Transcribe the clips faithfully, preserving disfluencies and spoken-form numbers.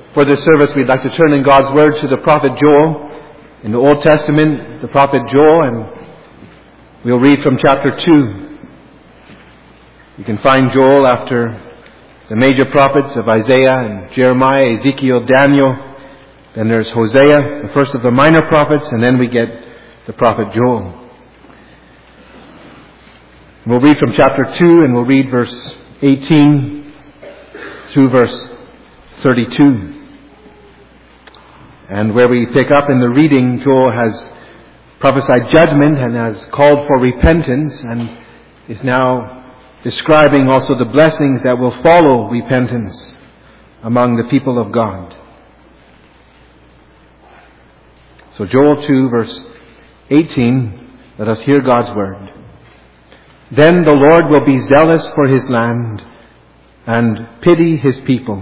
For this service, we'd like to turn in God's Word to the prophet Joel. In the Old Testament, the prophet Joel, and we'll read from chapter two. You can find Joel after the major prophets of Isaiah and Jeremiah, Ezekiel, Daniel. Then there's Hosea, the first of the minor prophets, and then we get the prophet Joel. We'll read from chapter two, and we'll read verse eighteen through verse thirty-two. And where we pick up in the reading, Joel has prophesied judgment and has called for repentance, and is now describing also the blessings that will follow repentance among the people of God. So Joel two, verse eighteen, let us hear God's word. Then the Lord will be zealous for his land and pity his people.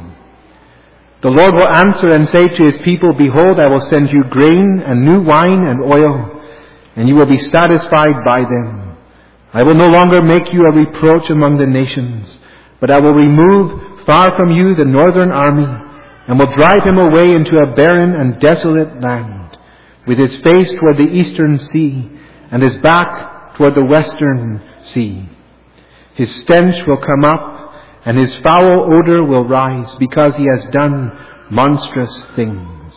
The Lord will answer and say to his people, behold, I will send you grain and new wine and oil, and you will be satisfied by them. I will no longer make you a reproach among the nations, but I will remove far from you the northern army, and will drive him away into a barren and desolate land, with his face toward the eastern sea, and his back toward the western sea. His stench will come up, and his foul odor will rise, because he has done monstrous things.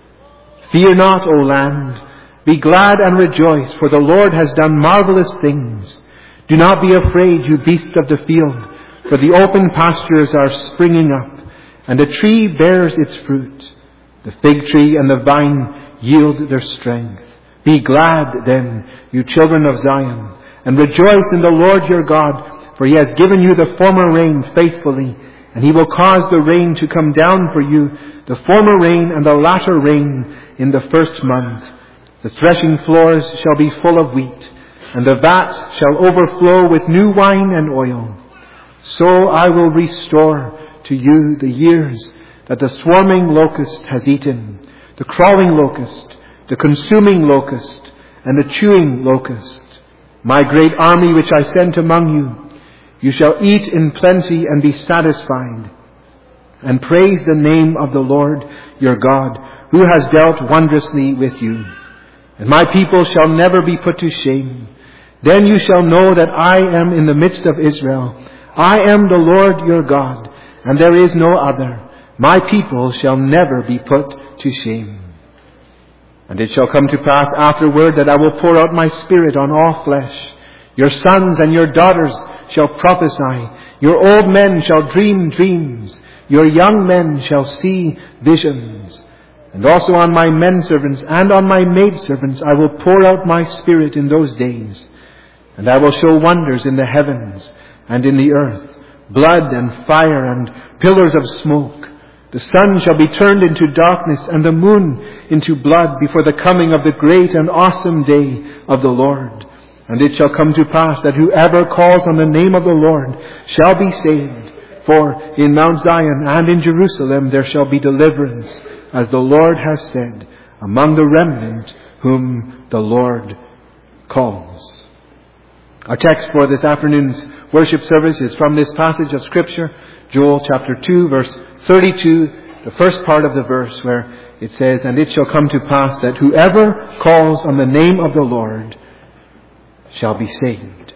Fear not, O land. Be glad and rejoice, for the Lord has done marvelous things. Do not be afraid, you beasts of the field, for the open pastures are springing up, and the tree bears its fruit. The fig tree and the vine yield their strength. Be glad then, you children of Zion, and rejoice in the Lord your God, for he has given you the former rain faithfully, and he will cause the rain to come down for you, the former rain and the latter rain in the first month. The threshing floors shall be full of wheat, and the vats shall overflow with new wine and oil. So I will restore to you the years that the swarming locust has eaten, the crawling locust, the consuming locust, and the chewing locust. My great army which I sent among you, you shall eat in plenty and be satisfied, and praise the name of the Lord your God, who has dealt wondrously with you. And my people shall never be put to shame. Then you shall know that I am in the midst of Israel. I am the Lord your God, and there is no other. My people shall never be put to shame. And it shall come to pass afterward that I will pour out my spirit on all flesh. Your sons and your daughters shall prophesy. Your old men shall dream dreams. Your young men shall see visions. And also on my men servants and on my maid servants I will pour out my spirit in those days. And I will show wonders in the heavens and in the earth, blood and fire and pillars of smoke. The sun shall be turned into darkness and the moon into blood before the coming of the great and awesome day of the Lord. And it shall come to pass that whoever calls on the name of the Lord shall be saved. For in Mount Zion and in Jerusalem there shall be deliverance, as the Lord has said, among the remnant whom the Lord calls. Our text for this afternoon's worship service is from this passage of Scripture, Joel chapter two, verse thirty-two, the first part of the verse where it says, and it shall come to pass that whoever calls on the name of the Lord shall be saved.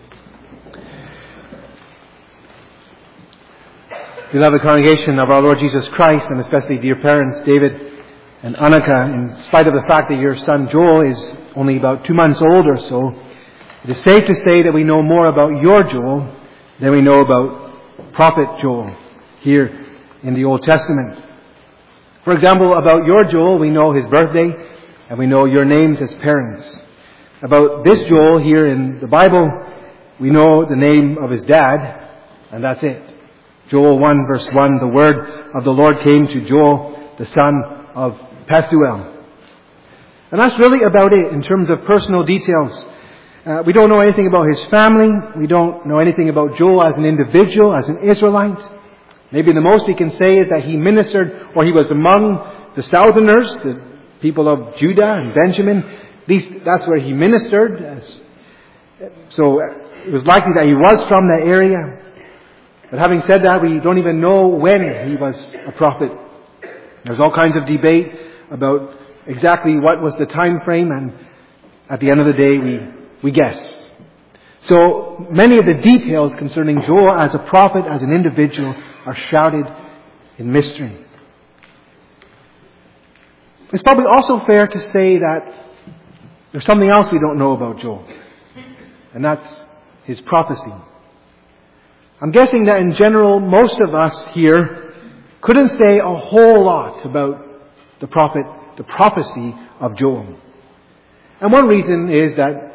Beloved congregation of our Lord Jesus Christ, and especially dear parents David and Annika, in spite of the fact that your son Joel is only about two months old or so, it is safe to say that we know more about your Joel than we know about prophet Joel here in the Old Testament. For example, about your Joel, we know his birthday, and we know your names as parents. About this Joel here in the Bible, we know the name of his dad, and that's it. Joel one verse one, the word of the Lord came to Joel, the son of Pethuel. And that's really about it in terms of personal details. Uh, we don't know anything about his family. We don't know anything about Joel as an individual, as an Israelite. Maybe the most we can say is that he ministered, or he was among the southerners, the people of Judah and Benjamin. At least that's where he ministered. So it was likely that he was from that area. But having said that, we don't even know when he was a prophet. There's all kinds of debate about exactly what was the time frame, and at the end of the day, we, we guess. So many of the details concerning Joel as a prophet, as an individual, are shrouded in mystery. It's probably also fair to say that there's something else we don't know about Joel, and that's his prophecy. I'm guessing that in general, most of us here couldn't say a whole lot about the prophet, the prophecy of Joel. And one reason is that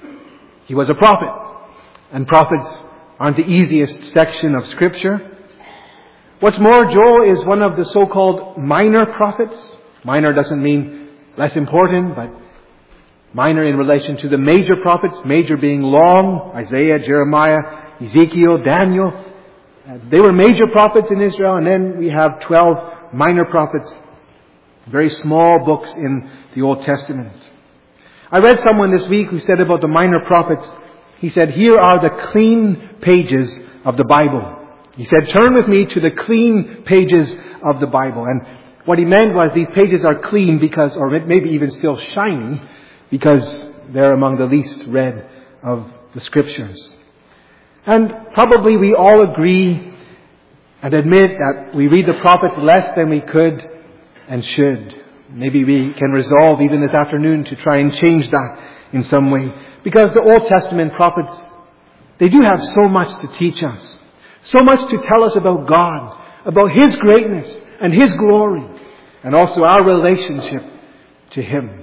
he was a prophet, and prophets aren't the easiest section of Scripture. What's more, Joel is one of the so-called minor prophets. Minor doesn't mean less important, but minor in relation to the major prophets, major being long, Isaiah, Jeremiah, Ezekiel, Daniel. Uh, they were major prophets in Israel, and then we have twelve minor prophets, very small books in the Old Testament. I read someone this week who said about the minor prophets, he said, here are the clean pages of the Bible. He said, turn with me to the clean pages of the Bible. And what he meant was these pages are clean because, or maybe even still shiny, because they're among the least read of the Scriptures. And probably we all agree and admit that we read the prophets less than we could and should. Maybe we can resolve even this afternoon to try and change that in some way. Because the Old Testament prophets, they do have so much to teach us. So much to tell us about God, about His greatness and His glory, and also our relationship to Him.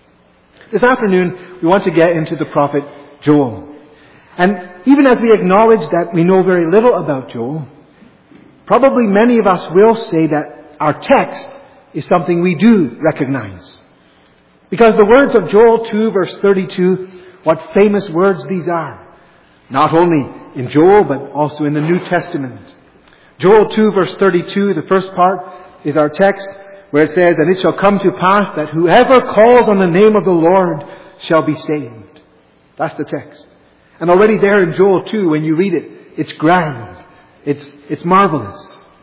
This afternoon, we want to get into the prophet Joel. And even as we acknowledge that we know very little about Joel, probably many of us will say that our text is something we do recognize. Because the words of Joel two verse thirty-two, what famous words these are. Not only in Joel, but also in the New Testament. Joel two verse thirty-two, the first part, is our text where it says, and it shall come to pass that whoever calls on the name of the Lord shall be saved. That's the text. And already there in Joel two, when you read it, it's grand. It's, it's marvelous.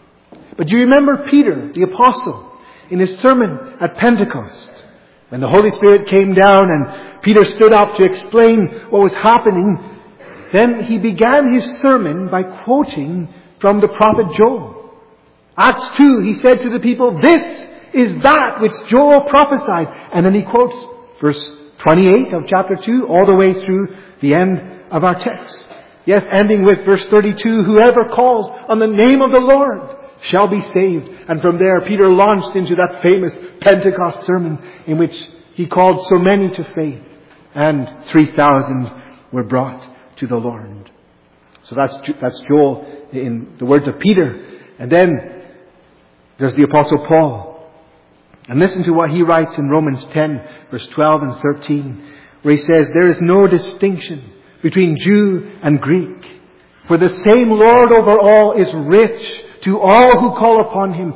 But do you remember Peter, the apostle, in his sermon at Pentecost, when the Holy Spirit came down and Peter stood up to explain what was happening, then he began his sermon by quoting from the prophet Joel. Acts two, he said to the people, this is that which Joel prophesied. And then he quotes verse twenty-eight of chapter two all the way through the end of our text. Yes, ending with verse thirty-two, whoever calls on the name of the Lord shall be saved. And from there, Peter launched into that famous Pentecost sermon in which he called so many to faith, and three thousand were brought to the Lord. So that's, that's Joel in the words of Peter. And then there's the Apostle Paul. And listen to what he writes in Romans ten, verse twelve and thirteen, where he says, there is no distinction between Jew and Greek, for the same Lord over all is rich to all who call upon Him.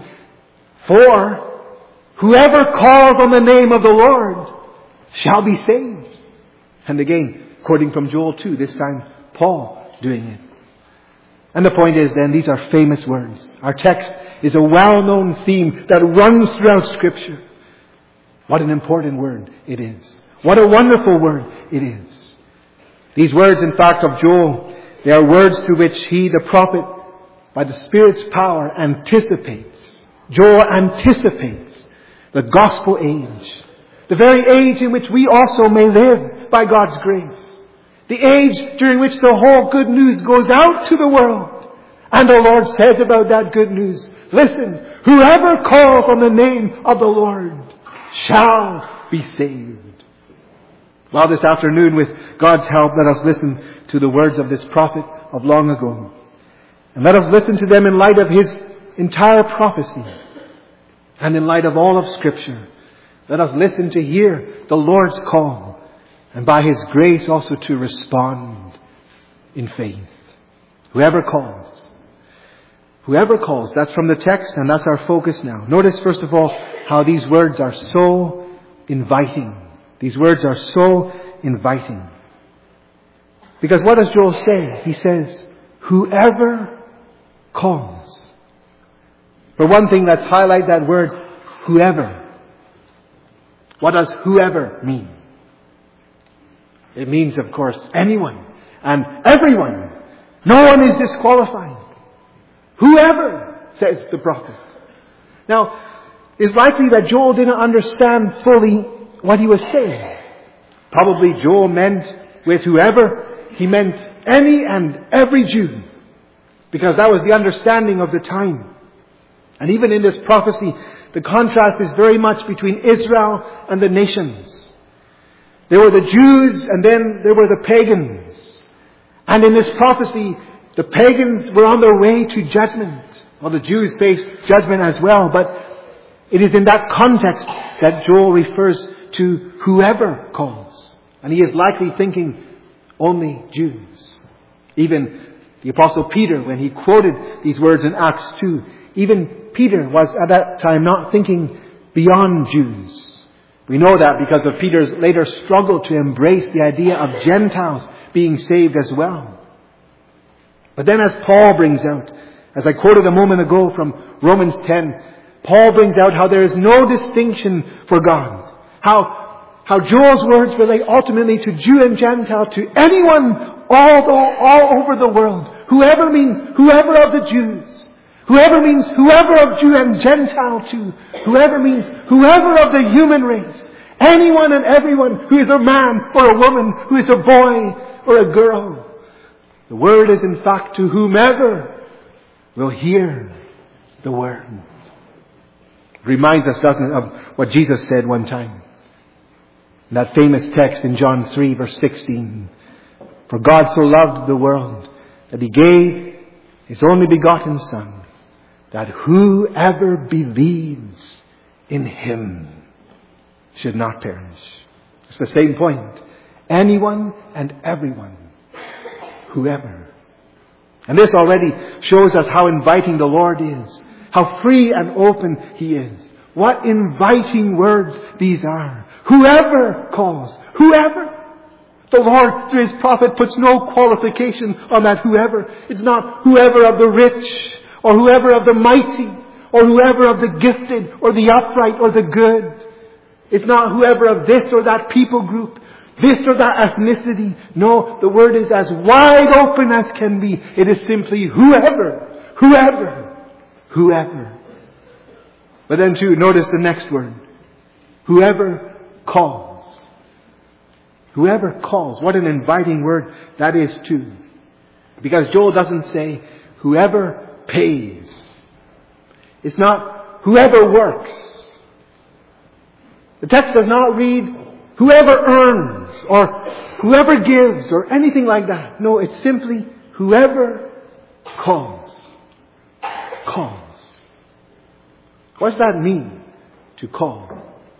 For whoever calls on the name of the Lord shall be saved. And again, quoting from Joel two, this time Paul doing it. And the point is then, these are famous words. Our text is a well-known theme that runs throughout Scripture. What an important word it is. What a wonderful word it is. These words, in fact, of Joel, they are words through which he, the prophet, by the Spirit's power, anticipates. Joel anticipates the gospel age. The very age in which we also may live by God's grace. The age during which the whole good news goes out to the world. And the Lord says about that good news, listen, whoever calls on the name of the Lord shall be saved. Well, this afternoon, with God's help, let us listen to the words of this prophet of long ago. And let us listen to them in light of his entire prophecy and in light of all of Scripture. Let us listen to hear the Lord's call, and by His grace also to respond in faith. Whoever calls. Whoever calls. That's from the text, and that's our focus now. Notice, first of all, how these words are so inviting. These words are so inviting. Because what does Joel say? He says, whoever calls. For one thing, let's highlight that word, whoever. What does whoever mean? It means, of course, anyone and everyone. No one is disqualified. Whoever, says the prophet. Now, it's likely that Joel didn't understand fully what he was saying. Probably Joel meant with whoever, he meant any and every Jew. Because that was the understanding of the time. And even in this prophecy, the contrast is very much between Israel and the nations. There were the Jews and then there were the pagans. And in this prophecy, the pagans were on their way to judgment. Well, the Jews faced judgment as well, but it is in that context that Joel refers to whoever calls. And he is likely thinking only Jews. Even the Apostle Peter, when he quoted these words in Acts two, even Peter was at that time not thinking beyond Jews. We know that because of Peter's later struggle to embrace the idea of Gentiles being saved as well. But then as Paul brings out, as I quoted a moment ago from Romans ten, Paul brings out how there is no distinction for God. How, how Joel's words relate ultimately to Jew and Gentile, to anyone all, all over the world. Whoever means whoever of the Jews. Whoever means whoever of Jew and Gentile too. Whoever means whoever of the human race. Anyone and everyone who is a man or a woman, who is a boy or a girl. The word is in fact to whomever will hear the word. It reminds us, doesn't it, of what Jesus said one time. In that famous text in John three verse sixteen. For God so loved the world that He gave His only begotten Son, that whoever believes in Him should not perish. It's the same point. Anyone and everyone. Whoever. And this already shows us how inviting the Lord is. How free and open He is. What inviting words these are. Whoever calls. Whoever. The Lord, through His prophet, puts no qualification on that whoever. It's not whoever of the rich, or whoever of the mighty, or whoever of the gifted, or the upright, or the good. It's not whoever of this or that people group, this or that ethnicity. No, the word is as wide open as can be. It is simply whoever, whoever, whoever. But then too, notice the next word. Whoever calls. Whoever calls. What an inviting word that is too. Because Joel doesn't say whoever pays. It's not whoever works. The text does not read whoever earns or whoever gives or anything like that. No, it's simply whoever calls. Calls. What does that mean, to call?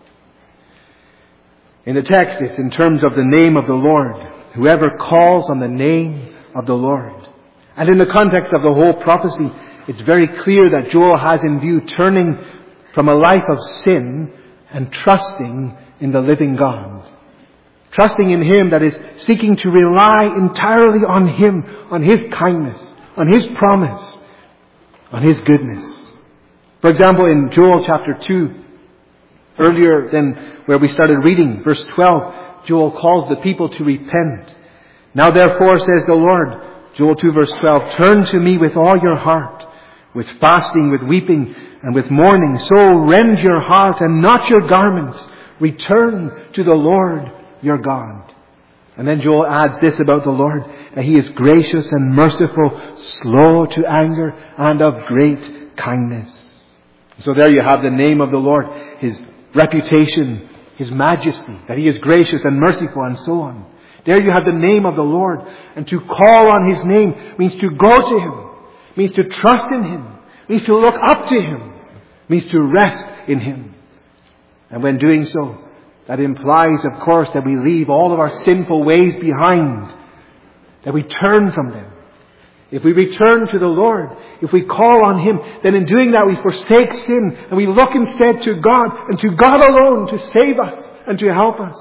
In the text, it's in terms of the name of the Lord. Whoever calls on the name of the Lord. And in the context of the whole prophecy, it's very clear that Joel has in view turning from a life of sin and trusting in the living God. Trusting in Him, that is, seeking to rely entirely on Him, on His kindness, on His promise, on His goodness. For example, in Joel chapter two, earlier than where we started reading, verse twelve, Joel calls the people to repent. Now therefore, says the Lord, Joel two verse twelve, turn to me with all your heart, with fasting, with weeping, and with mourning. So rend your heart and not your garments. Return to the Lord your God. And then Joel adds this about the Lord, that He is gracious and merciful, slow to anger, and of great kindness. So there you have the name of the Lord, His reputation, His majesty, that He is gracious and merciful, and so on. There you have the name of the Lord. And to call on His name means to go to Him, means to trust in Him, means to look up to Him, means to rest in Him. And when doing so, that implies, of course, that we leave all of our sinful ways behind, that we turn from them. If we return to the Lord, if we call on Him, then in doing that we forsake sin and we look instead to God and to God alone to save us and to help us.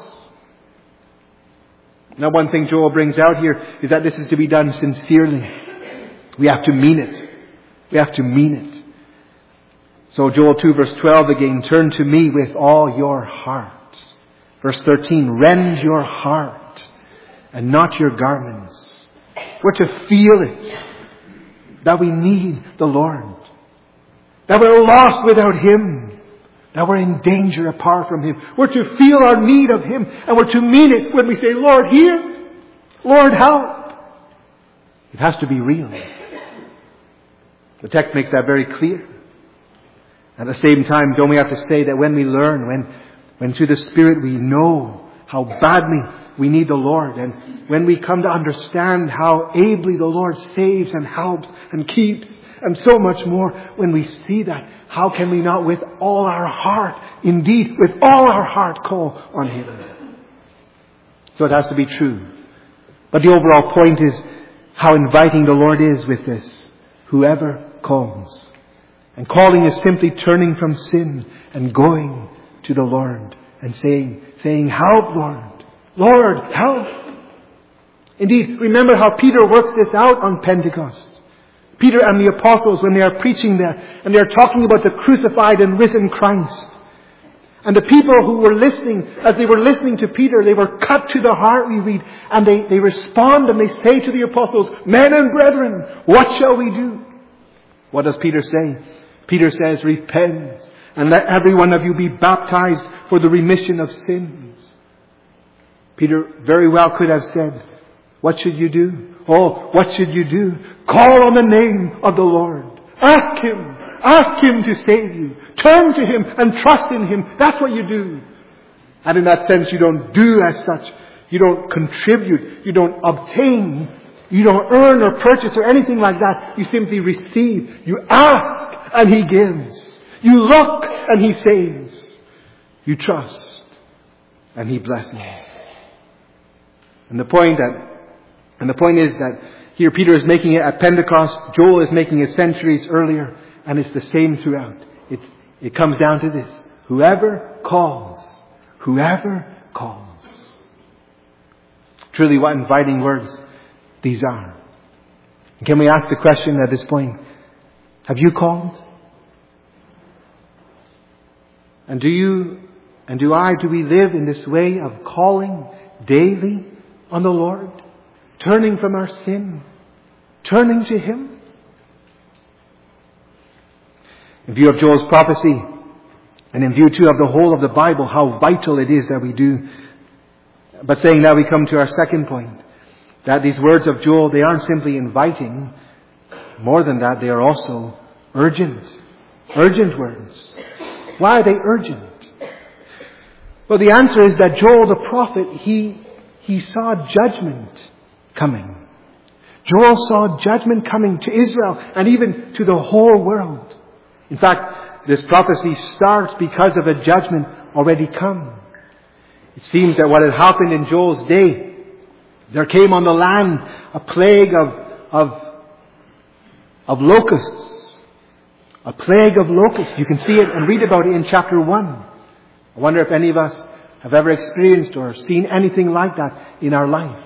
Now, one thing Joel brings out here is that this is to be done sincerely. We have to mean it. We have to mean it. So Joel two verse twelve again, turn to me with all your heart. Verse thirteen, rend your heart and not your garments. We're to feel it, that we need the Lord, that we're lost without Him, that we're in danger apart from Him. We're to feel our need of Him, and we're to mean it when we say, Lord, here, Lord, help. It has to be real. The text makes that very clear. At the same time, don't we have to say that when we learn, when, when through the Spirit we know how badly we need the Lord, and when we come to understand how ably the Lord saves and helps and keeps and so much more, when we see that, how can we not with all our heart, indeed with all our heart, call on Him? So it has to be true. But the overall point is how inviting the Lord is with this. Whoever calls. And calling is simply turning from sin and going to the Lord and saying, saying, help, Lord. Lord, help. Indeed, remember how Peter works this out on Pentecost. Peter and the apostles, when they are preaching there, and they are talking about the crucified and risen Christ. And the people who were listening, as they were listening to Peter, they were cut to the heart, we read. And they, they respond and they say to the apostles, men and brethren, what shall we do? What does Peter say? Peter says, repent and let every one of you be baptized for the remission of sins. Peter very well could have said, what should you do? Oh, what should you do? Call on the name of the Lord. Ask Him. Ask Him to save you. Turn to Him and trust in Him. That's what you do. And in that sense, you don't do as such. You don't contribute. You don't obtain. You don't earn or purchase or anything like that. You simply receive. You ask and He gives. You look and He saves. You trust and He blesses. And the point that, and the point is that here Peter is making it at Pentecost. Joel is making it centuries earlier. And it's the same throughout. It, it comes down to this. Whoever calls. Whoever calls. Truly what inviting words these are. Can we ask the question at this point? Have you called? And do you, and do I, do we live in this way of calling daily on the Lord? Turning from our sin? Turning to Him? In view of Joel's prophecy, and in view too of the whole of the Bible, how vital it is that we do. But saying that, we come to our second point. That these words of Joel, they aren't simply inviting. More than that, they are also urgent. Urgent words. Why are they urgent? Well, the answer is that Joel the prophet, he, he saw judgment coming. Joel saw judgment coming to Israel and even to the whole world. In fact, this prophecy starts because of a judgment already come. It seems that what had happened in Joel's day, there came on the land a plague of, of, of locusts. A plague of locusts. You can see it and read about it in chapter one. I wonder if any of us have ever experienced or seen anything like that in our life.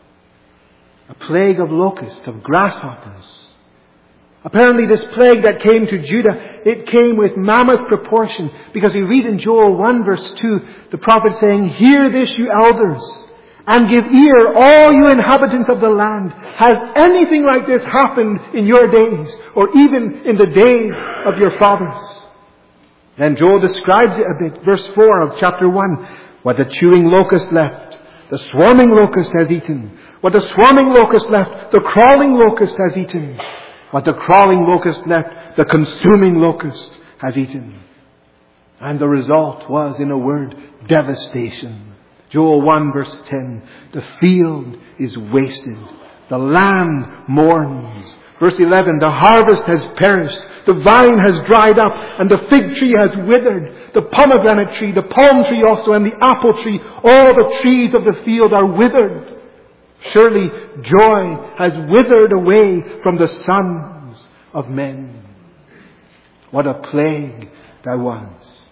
A plague of locusts, of grasshoppers. Apparently this plague that came to Judah, it came with mammoth proportion. Because we read in Joel one verse two, the prophet saying, hear this, you elders, and give ear, all you inhabitants of the land. Has anything like this happened in your days, or even in the days of your fathers? Then Joel describes it a bit. Verse four of chapter one. What the chewing locust left, the swarming locust has eaten. What the swarming locust left, the crawling locust has eaten. What the crawling locust left, the consuming locust has eaten. And the result was, in a word, devastation. Joel one verse ten. The field is wasted. The land mourns. Verse eleven. The harvest has perished. The vine has dried up. And the fig tree has withered. The pomegranate tree, the palm tree also, and the apple tree. All the trees of the field are withered. Surely joy has withered away from the sons of men. What a plague that was.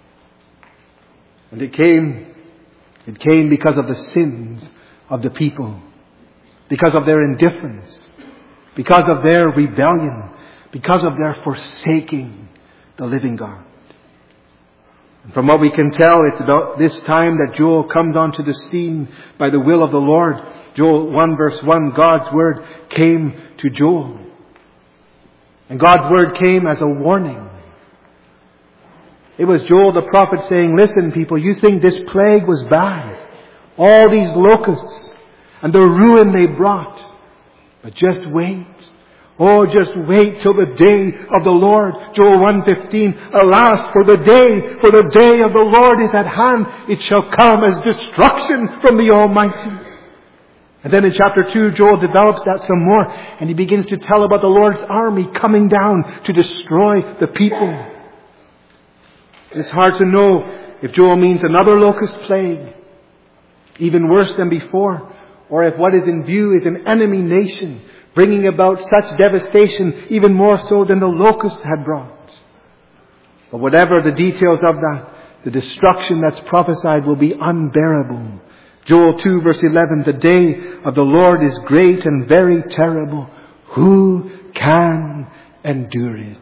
And it came, it came because of the sins of the people. Because of their indifference. Because of their rebellion. Because of their forsaking the living God. And from what we can tell, it's about this time that Joel comes onto the scene by the will of the Lord. Joel one verse one, God's word came to Joel. And God's word came as a warning. It was Joel the prophet saying, listen people, you think this plague was bad. All these locusts and the ruin they brought. But just wait. Oh, just wait till the day of the Lord. Joel one fifteen, alas, for the day, for the day of the Lord is at hand. It shall come as destruction from the Almighty. And then in chapter two, Joel develops that some more. And he begins to tell about the Lord's army coming down to destroy the people. It's hard to know if Joel means another locust plague, even worse than before, or if what is in view is an enemy nation, bringing about such devastation, even more so than the locusts had brought. But whatever the details of that, the destruction that's prophesied will be unbearable. Joel two verse eleven, the day of the Lord is great and very terrible. Who can endure it?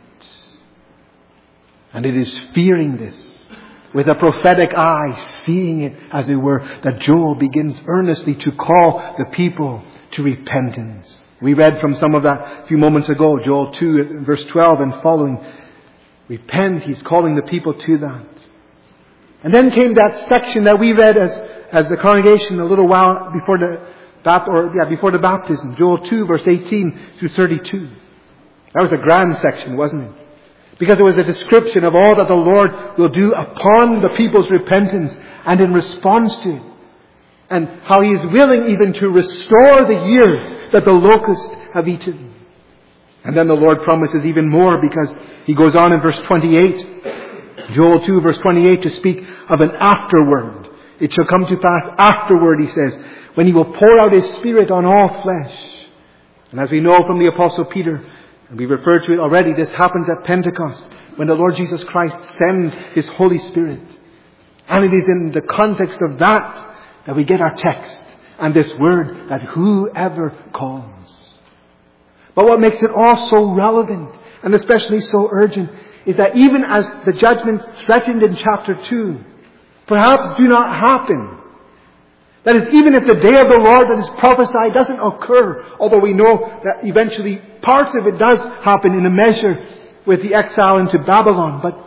And it is fearing this, with a prophetic eye, seeing it as it were, that Joel begins earnestly to call the people to repentance. We read from some of that a few moments ago, Joel two verse twelve and following. Repent, he's calling the people to that. And then came that section that we read as, as the congregation a little while before the, or, yeah, before the baptism. Joel two verse eighteen through thirty-two. That was a grand section, wasn't it? Because it was a description of all that the Lord will do upon the people's repentance and in response to it. And how He is willing even to restore the years that the locusts have eaten. And then the Lord promises even more, because He goes on in verse twenty-eight, Joel two verse twenty-eight, to speak of an afterward. It shall come to pass afterward, He says, when He will pour out His Spirit on all flesh. And as we know from the Apostle Peter, and we referred to it already, this happens at Pentecost, when the Lord Jesus Christ sends His Holy Spirit. And it is in the context of that that we get our text and this word, that whoever calls. But what makes it all so relevant, and especially so urgent, is that even as the judgments threatened in chapter two perhaps do not happen, that is, even if the day of the Lord that is prophesied doesn't occur, although we know that eventually parts of it does happen in a measure with the exile into Babylon. But,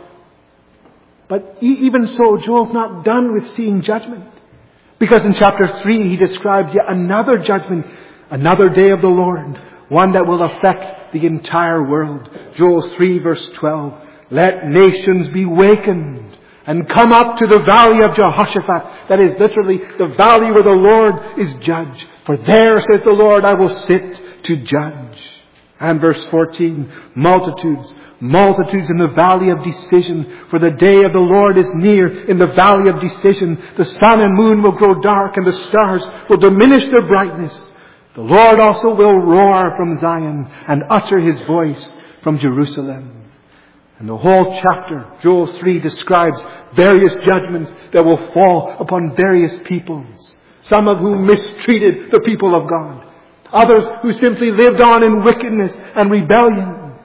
but even so, Joel's not done with seeing judgment. Because in chapter three he describes yet another judgment, another day of the Lord, one that will affect the entire world. Joel three verse twelve, let nations be wakened and come up to the valley of Jehoshaphat. That is literally the valley where the Lord is judge. For there, says the Lord, I will sit to judge. And verse fourteen, multitudes, multitudes in the valley of decision. For the day of the Lord is near in the valley of decision. The sun and moon will grow dark, and the stars will diminish their brightness. The Lord also will roar from Zion and utter His voice from Jerusalem. And the whole chapter, Joel three, describes various judgments that will fall upon various peoples. Some of whom mistreated the people of God. Others who simply lived on in wickedness and rebellion.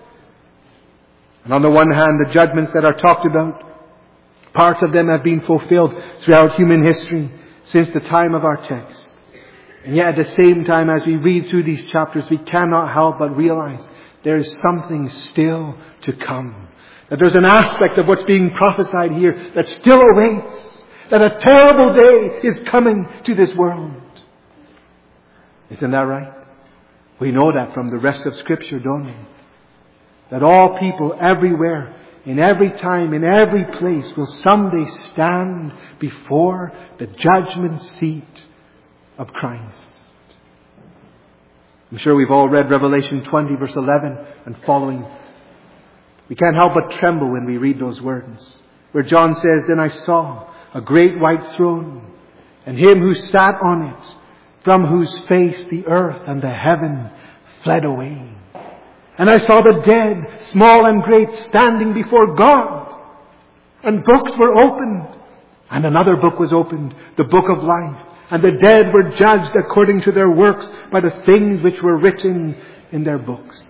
And on the one hand, the judgments that are talked about, parts of them have been fulfilled throughout human history since the time of our text. And yet at the same time, as we read through these chapters, we cannot help but realize there is something still to come. That there's an aspect of what's being prophesied here that still awaits. That a terrible day is coming to this world. Isn't that right? We know that from the rest of Scripture, don't we? That all people everywhere, in every time, in every place, will someday stand before the judgment seat of Christ. I'm sure we've all read Revelation twenty verse eleven and following. We can't help but tremble when we read those words, where John says, then I saw a great white throne, and Him who sat on it, from whose face the earth and the heaven fled away. And I saw the dead, small and great, standing before God. And books were opened. And another book was opened, the book of life. And the dead were judged according to their works by the things which were written in their books.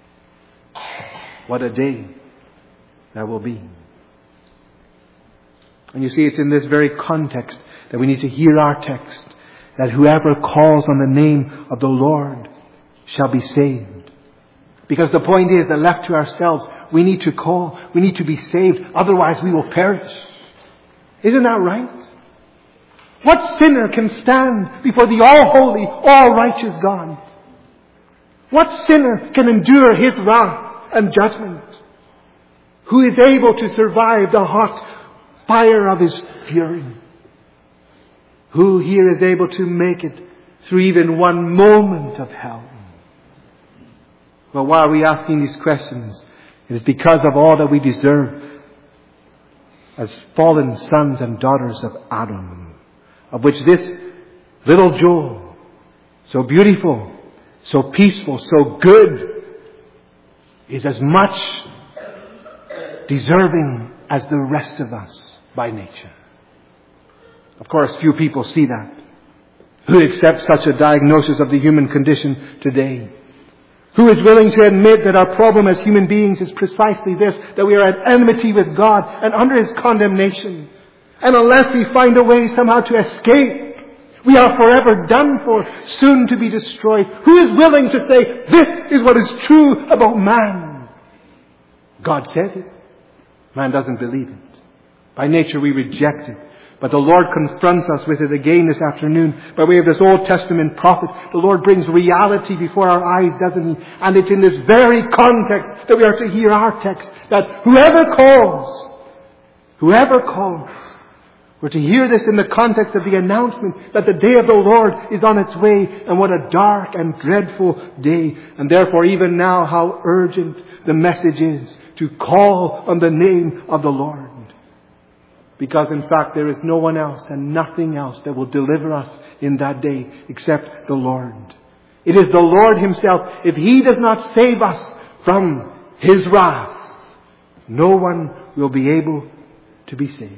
What a day that will be. And you see, it's in this very context that we need to hear our text, that whoever calls on the name of the Lord shall be saved. Because the point is that left to ourselves, we need to call, we need to be saved, otherwise we will perish. Isn't that right? What sinner can stand before the all-holy, all-righteous God? What sinner can endure His wrath and judgment? Who is able to survive the hot fire of His fury? Who here is able to make it through even one moment of hell? Well, why are we asking these questions? It is because of all that we deserve as fallen sons and daughters of Adam, of which this little Joel, so beautiful, so peaceful, so good, is as much deserving as the rest of us by nature. Of course, few people see that. Who accept such a diagnosis of the human condition today? Who is willing to admit that our problem as human beings is precisely this, that we are at enmity with God and under His condemnation. And unless we find a way somehow to escape, we are forever done for, soon to be destroyed. Who is willing to say, this is what is true about man? God says it. Man doesn't believe it. By nature we reject it. But the Lord confronts us with it again this afternoon by way of this Old Testament prophet. The Lord brings reality before our eyes, doesn't He? And it's in this very context that we are to hear our text, that whoever calls, whoever calls, we're to hear this in the context of the announcement that the day of the Lord is on its way, and what a dark and dreadful day. And therefore even now how urgent the message is to call on the name of the Lord. Because in fact there is no one else and nothing else that will deliver us in that day except the Lord. It is the Lord Himself. If He does not save us from His wrath, no one will be able to be saved.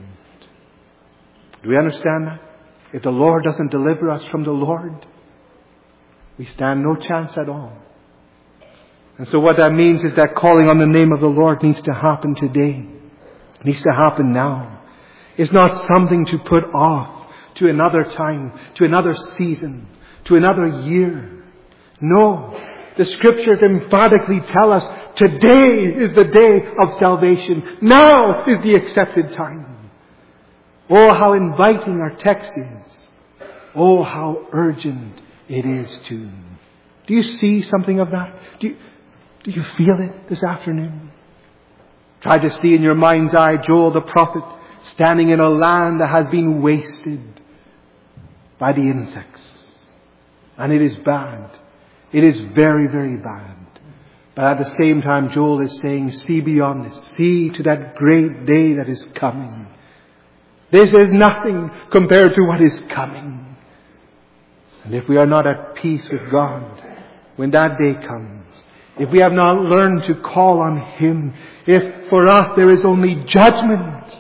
Do we understand that? If the Lord doesn't deliver us from the Lord, we stand no chance at all. And so what that means is that calling on the name of the Lord needs to happen today. It needs to happen now. It's not something to put off to another time, to another season, to another year. No. The Scriptures emphatically tell us today is the day of salvation. Now is the accepted time. Oh, how inviting our text is. Oh, how urgent it is too. Do you see something of that? Do you, do you feel it this afternoon? Try to see in your mind's eye Joel the prophet standing in a land that has been wasted by the insects. And it is bad. It is very, very bad. But at the same time, Joel is saying, see beyond this. See to that great day that is coming. This is nothing compared to what is coming. And if we are not at peace with God when that day comes, if we have not learned to call on Him, if for us there is only judgment,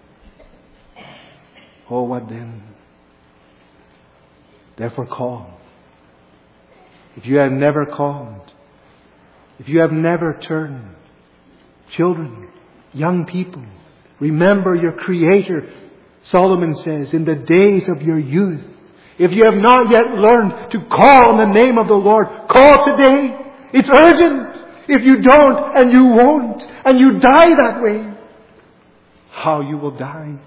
oh, what then? Therefore call. If you have never called, if you have never turned, children, young people, remember your Creator, Solomon says, in the days of your youth. If you have not yet learned to call on the name of the Lord, call today. It's urgent. If you don't, and you won't, and you die that way, how you will die.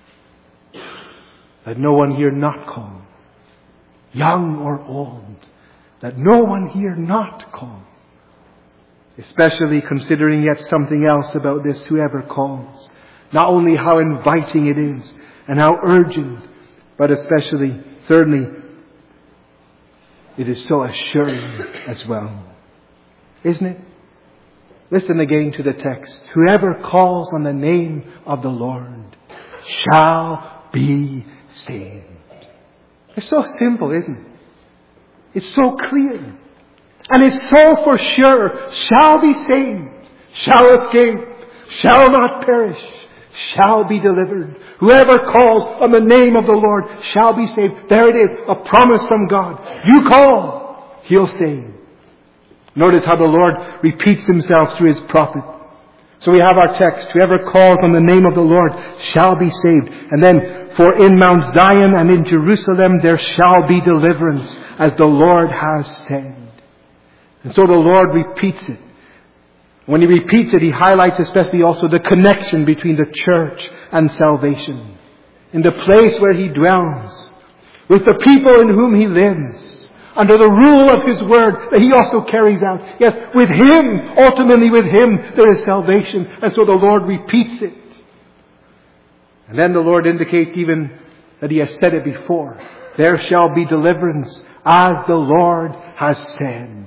Let no one here not call, young or old. Let no one here not call. Especially considering yet something else about this, whoever calls. Not only how inviting it is and how urgent, but especially, thirdly, it is so assuring as well. Isn't it? Listen again to the text. Whoever calls on the name of the Lord shall be saved. It's so simple, isn't it? It's so clear. And it's so for sure. Shall be saved. Shall escape. Shall not perish. Shall be delivered. Whoever calls on the name of the Lord shall be saved. There it is. A promise from God. You call. He'll save. Notice how the Lord repeats Himself through His prophet. So we have our text, whoever calls on the name of the Lord shall be saved. And then, for in Mount Zion and in Jerusalem there shall be deliverance, as the Lord has said. And so the Lord repeats it. When He repeats it, He highlights especially also the connection between the church and salvation. In the place where He dwells, with the people in whom He lives, under the rule of His word that He also carries out. Yes, with Him, ultimately with Him, there is salvation. And so the Lord repeats it. And then the Lord indicates even that He has said it before. There shall be deliverance, as the Lord has said.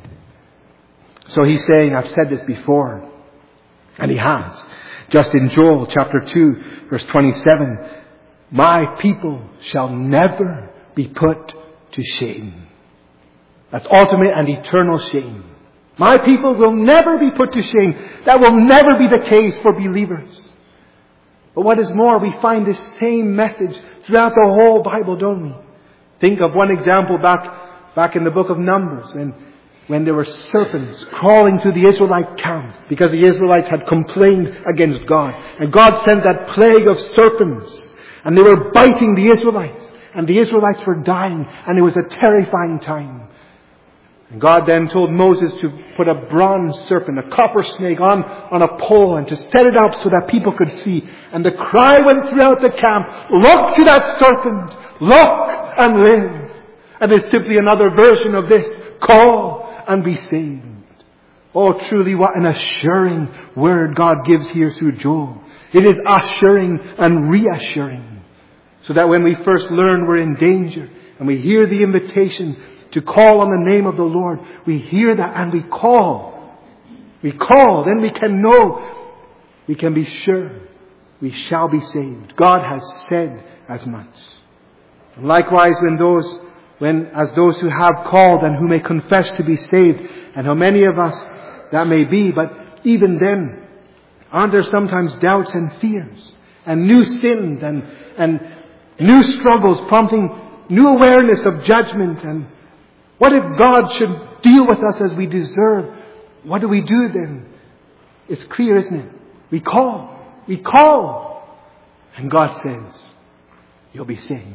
So He's saying, I've said this before. And He has. Just in Joel chapter two, verse twenty-seven, my people shall never be put to shame. That's ultimate and eternal shame. My people will never be put to shame. That will never be the case for believers. But what is more, we find this same message throughout the whole Bible, don't we? Think of one example back, back in the book of Numbers, when, when there were serpents crawling through the Israelite camp because the Israelites had complained against God. And God sent that plague of serpents, and they were biting the Israelites, and the Israelites were dying, and it was a terrifying time. And God then told Moses to put a bronze serpent, a copper snake, on, on a pole and to set it up so that people could see. And the cry went throughout the camp, look to that serpent, look and live. And it's simply another version of this, call and be saved. Oh, truly what an assuring word God gives here through Joel. It is assuring and reassuring. So that when we first learn we're in danger and we hear the invitation to call on the name of the Lord, we hear that and we call. We call, then we can know, we can be sure we shall be saved. God has said as much. And likewise, when those, when as those who have called and who may confess to be saved, and how many of us that may be, but even then, aren't there sometimes doubts and fears, and new sins and and new struggles prompting new awareness of judgment? And what if God should deal with us as we deserve? What do we do then? It's clear, isn't it? We call. We call. And God says, you'll be saved.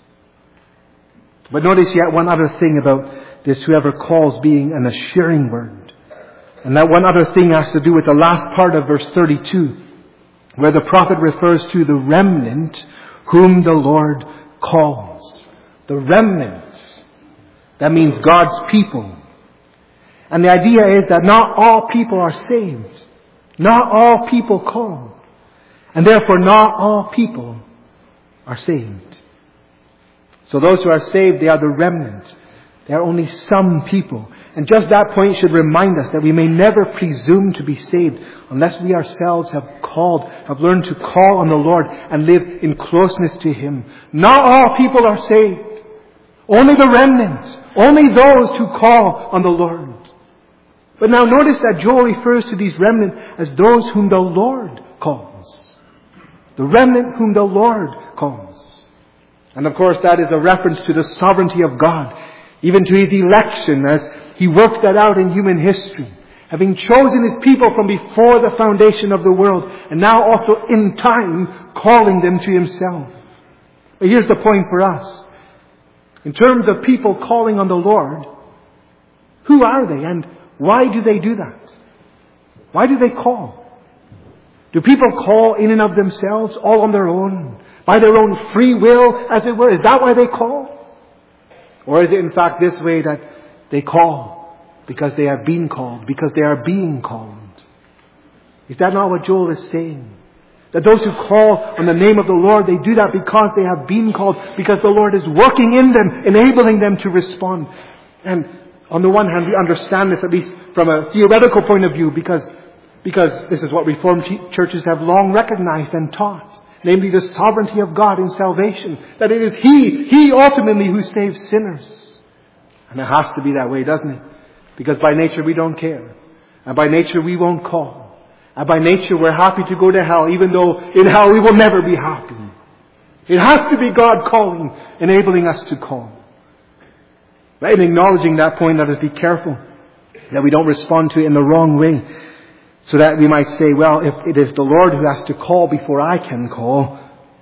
But notice yet one other thing about this whoever calls being an assuring word. And that one other thing has to do with the last part of verse thirty-two, where the prophet refers to the remnant whom the Lord calls. The remnant. That means God's people. And the idea is that not all people are saved. Not all people call. And therefore not all people are saved. So those who are saved, they are the remnant. They are only some people. And just that point should remind us that we may never presume to be saved unless we ourselves have called, have learned to call on the Lord and live in closeness to Him. Not all people are saved. Only the remnant. Only those who call on the Lord. But now notice that Joel refers to these remnant as those whom the Lord calls. The remnant whom the Lord calls. And of course that is a reference to the sovereignty of God, even to His election as He works that out in human history, having chosen His people from before the foundation of the world, and now also in time calling them to Himself. But here's the point for us. In terms of people calling on the Lord, who are they and why do they do that? Why do they call? Do people call in and of themselves, all on their own, by their own free will, as it were? Is that why they call? Or is it in fact this way that they call because they have been called, because they are being called? Is that not what Joel is saying? That those who call on the name of the Lord, they do that because they have been called, because the Lord is working in them, enabling them to respond. And on the one hand, we understand this, at least from a theoretical point of view, because, because this is what Reformed churches have long recognized and taught. Namely, the sovereignty of God in salvation. That it is He, He ultimately who saves sinners. And it has to be that way, doesn't it? Because by nature we don't care. And by nature we won't call. And by nature we're happy to go to hell, even though in hell we will never be happy. It has to be God calling, enabling us to call. But in acknowledging that point, let us be careful that we don't respond to it in the wrong way. So that we might say, well, if it is the Lord who has to call before I can call,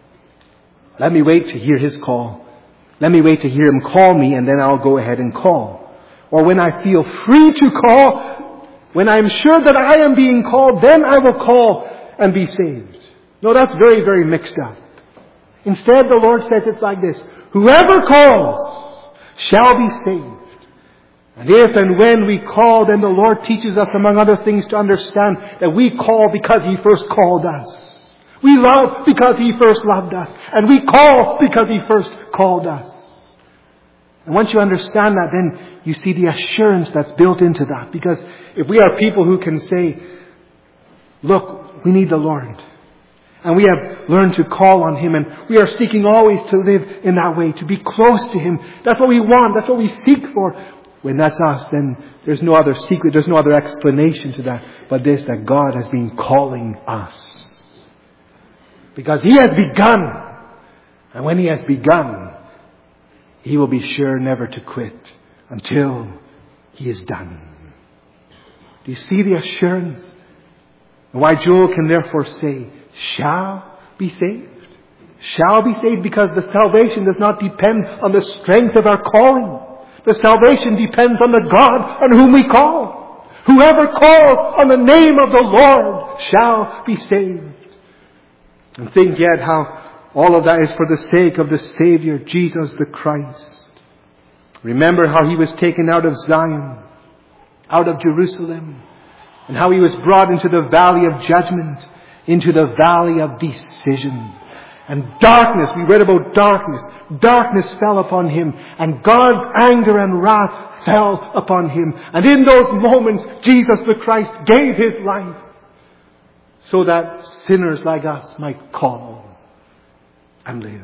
let me wait to hear His call. Let me wait to hear Him call me, and then I'll go ahead and call. Or when I feel free to call, when I'm sure that I am being called, then I will call and be saved. No, that's very, very mixed up. Instead, the Lord says it's like this: whoever calls shall be saved. And if and when we call, then the Lord teaches us, among other things, to understand that we call because He first called us. We love because He first loved us. And we call because He first called us. And once you understand that, then you see the assurance that's built into that. Because if we are people who can say, look, we need the Lord. And we have learned to call on Him, and we are seeking always to live in that way, to be close to Him. That's what we want. That's what we seek for. When that's us, then there's no other secret, there's no other explanation to that, but this, that God has been calling us. Because He has begun. And when He has begun, He will be sure never to quit until He is done. Do you see the assurance? And why Joel can therefore say, shall be saved. Shall be saved, because the salvation does not depend on the strength of our calling. The salvation depends on the God on whom we call. Whoever calls on the name of the Lord shall be saved. And think yet how all of that is for the sake of the Savior, Jesus the Christ. Remember how He was taken out of Zion, out of Jerusalem, and how He was brought into the valley of judgment, into the valley of decision. And darkness, we read about darkness. Darkness fell upon Him, and God's anger and wrath fell upon Him. And in those moments, Jesus the Christ gave His life so that sinners like us might call and live.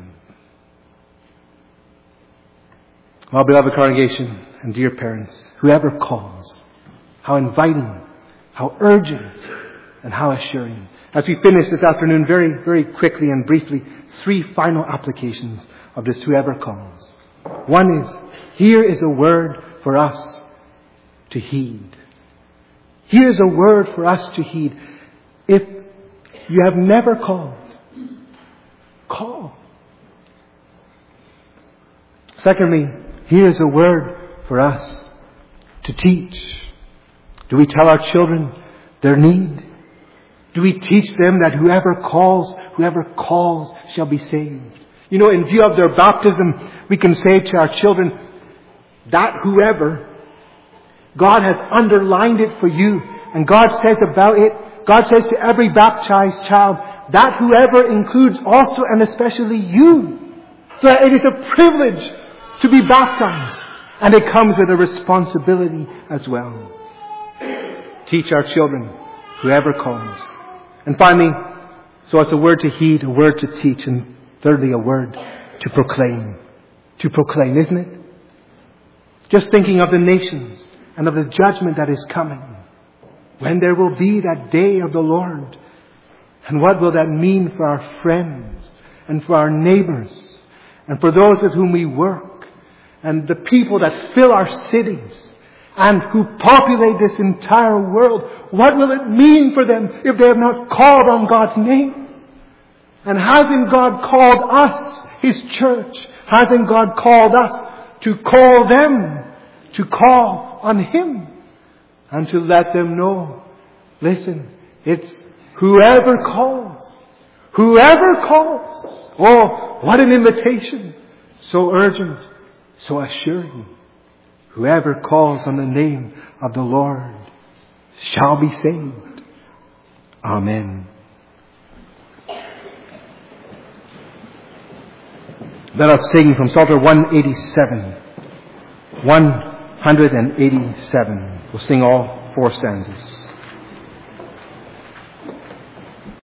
Well, beloved congregation and dear parents, whoever calls, how inviting, how urgent, and how assuring. As we finish this afternoon, very, very quickly and briefly, three final applications of this whoever calls. One is, here is a word for us to heed. Here is a word for us to heed. If you have never called, call. Secondly, here is a word for us to teach. Do we tell our children their need? Do we teach them that whoever calls, whoever calls shall be saved? You know, in view of their baptism, we can say to our children that whoever, God has underlined it for you. And God says about it, God says to every baptized child, that whoever includes also and especially you. So it is a privilege to be baptized. And it comes with a responsibility as well. Teach our children, whoever calls. And finally, so it's a word to heed, a word to teach, and thirdly, a word to proclaim. To proclaim, isn't it? Just thinking of the nations and of the judgment that is coming. When there will be that day of the Lord. And what will that mean for our friends and for our neighbors and for those with whom we work and the people that fill our cities and who populate this entire world? What will it mean for them if they have not called on God's name? And hasn't God called us, His church? Hasn't God called us to call them, to call on Him, and to let them know, listen, it's whoever calls, whoever calls. Oh, what an invitation. So urgent, so assuring. Whoever calls on the name of the Lord shall be saved. Amen. Let us sing from Psalter one eighty-seven. one eighty-seven. We'll sing all four stanzas.